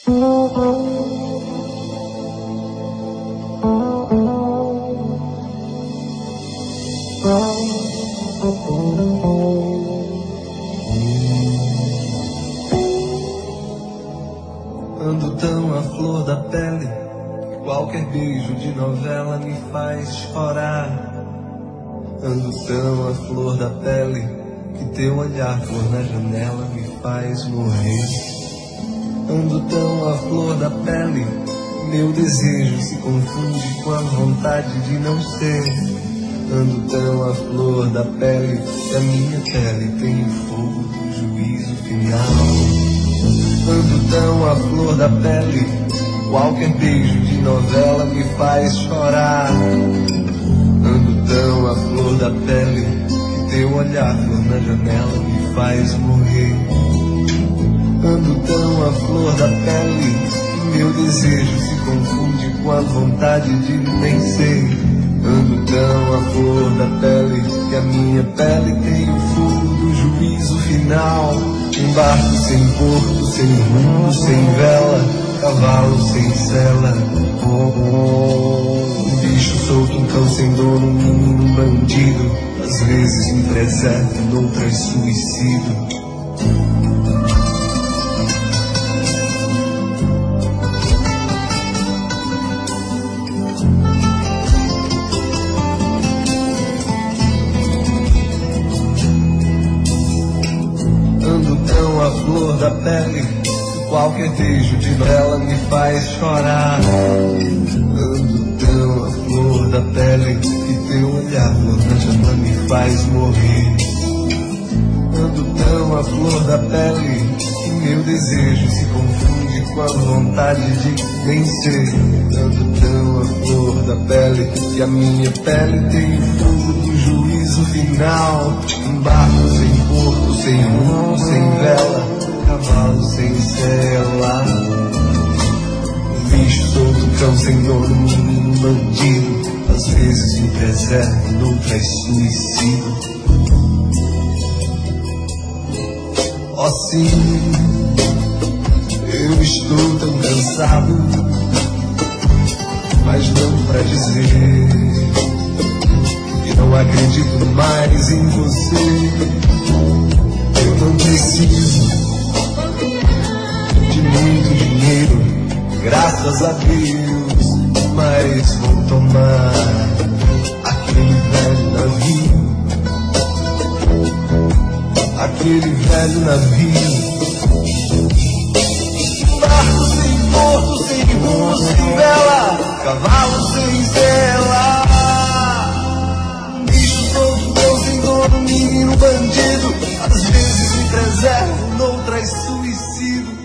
Ando tão à flor da pele, qualquer beijo de novela me faz chorar. Ando tão à flor da pele, que teu olhar por na janela me faz morrer. Ando tão à flor da pele, meu desejo se confunde com a vontade de não ser. Ando tão à flor da pele, que a minha pele tem o fogo do juízo final. Ando tão à flor da pele, qualquer beijo de novela me faz chorar. Ando tão à flor da pele, que teu olhar flor na janela me faz morrer. Ando tão à flor da pele, que meu desejo se confunde com a vontade de vencer. Ando tão à flor da pele, que a minha pele tem o fogo do juízo final. Um barco sem porto, sem rumo, sem vela, cavalo sem sela. Um bicho solto, um cão sem dono, um menino, um bandido. Às vezes um preserva, noutras suicídio. Ando tão à flor da pele, qualquer beijo de novela me faz chorar. Ando tão à flor da pele, que teu olhar flor na janela me faz morrer. Ando tão à flor da pele, que meu desejo se confunde com a vontade de vencer. Ando tão à flor da pele, que a minha pele tem o fogo do juízo final. Um barco sem porto, sem rumo, sem vela, cavalo sem sela. Um bicho solto, cão sem dono, menino, bandido. Às vezes me preserva, noutras suicídio. Oh sim, eu estou tão cansado, mas não pra dizer que não acredito mais em você. Eu não preciso de muito dinheiro, graças a Deus, mas vou tomar aquele velho navio, aquele velho navio. Barco sem porto, sem rumo, sem vela, cavalo sem sela. Bicho solto, cão sem dono, menino bandido. Às vezes me preservo, noutras suicido.